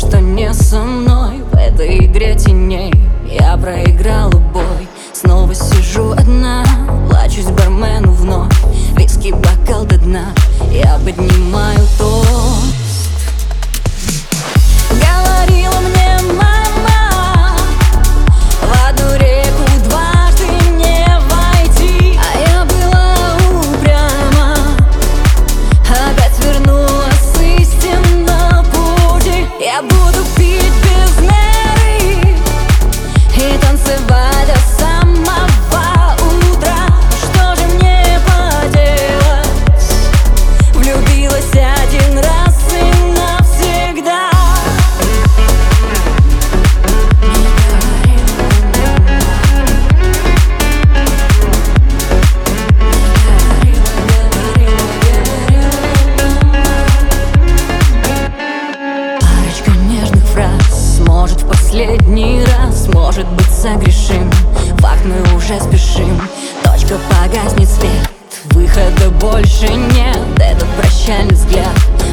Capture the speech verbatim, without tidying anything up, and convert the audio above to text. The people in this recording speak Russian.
что не со мной в этой игре теней. Я проиграла бой, снова сижу одна, плачусь бармену вновь, виски бокал до дна. Я поднимаю тост. Говорила мне мама, в одну реку дважды не войти, а я была упряма, опять вернулась с истинного пути. Я буду пить без меры и танцевать до самого утра. Что же мне поделать? Влюбилась один раз и навсегда. Парочка нежных фраз, может в последний раз, может быть согрешим. Факт, мы уже спешим, точка, погаснет свет, выхода больше нет. Этот прощальный взгляд